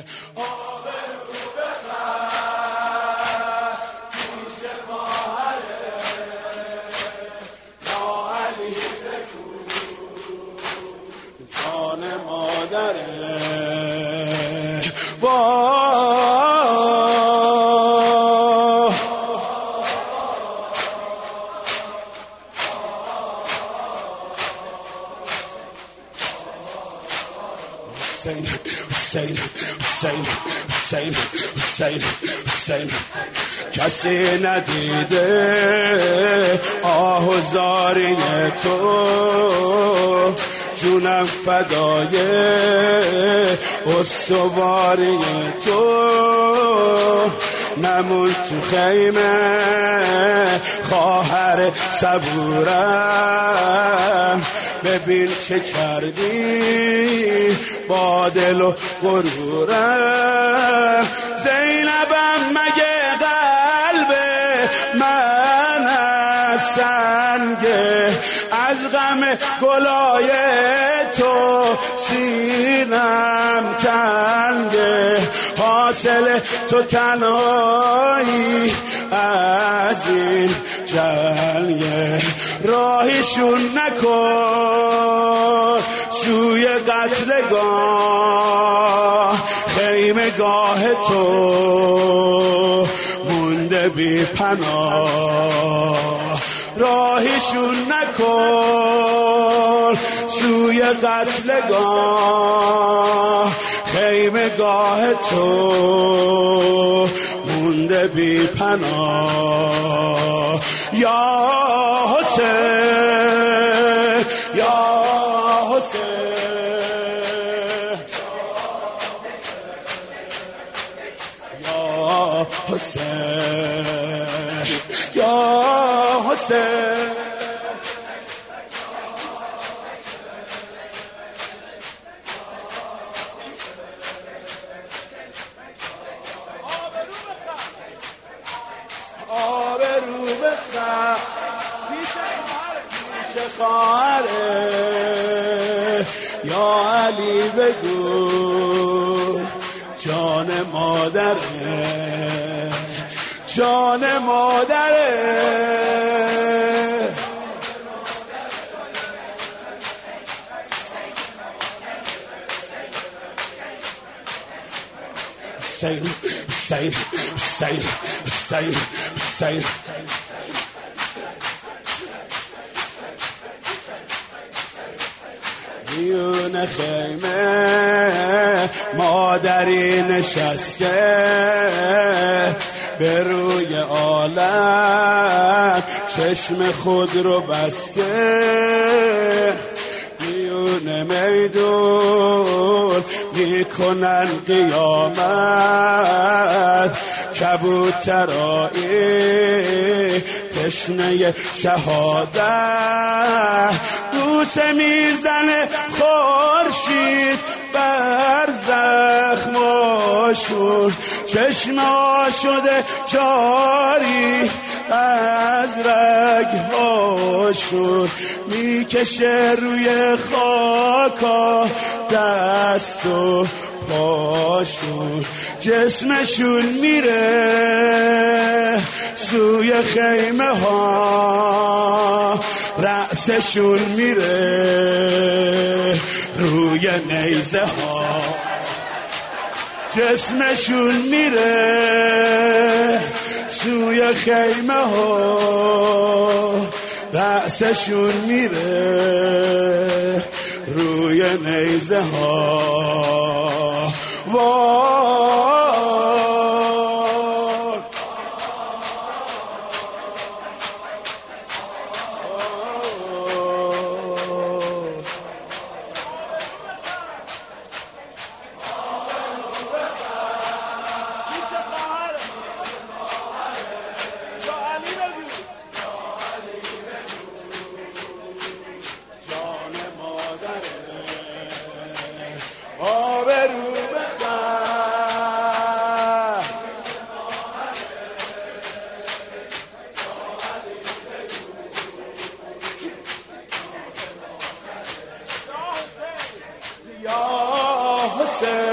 جان مادره حسین حسین حسین حسین حسین حسین کسی ندیده آه و زاری تو جونم فدای استواری تو نمون تو خیمه خواهر صبورم ببین چه کردی با دل و غرورم زینبم مگه قلب من از سنگه از غم گلای تو سینم تنگه حاصل تو تنهایی از این جنگه راهشون نکن سوی قتلگاه خیمگاه تو مونده بی پناه راهشون نکن سوی قتلگاه خیمگاه تو مونده بی پناه یا حسین یا حسین یا حسین یا حسین آبرو بخواه پیش خواهره یا علی بگو جان مادره جان مادره حسین حسین حسین حسین حسین میون خیمه مادری نشسته به روی عالم چشم خود رو بسته میون میدون میکنن قیامت کبوترایی تشنه شهادت بوسه میزنه خورشید بر زخماشون چشما شده جاری از رگهاشون میکشه روی خاکا دست و پاشون جسمشون میره سوی خیمه ها رأسشون میره روی نیزه ها جسمشون میره سوی خیمه ها رأسشون میره روی نیزه ها یا حسین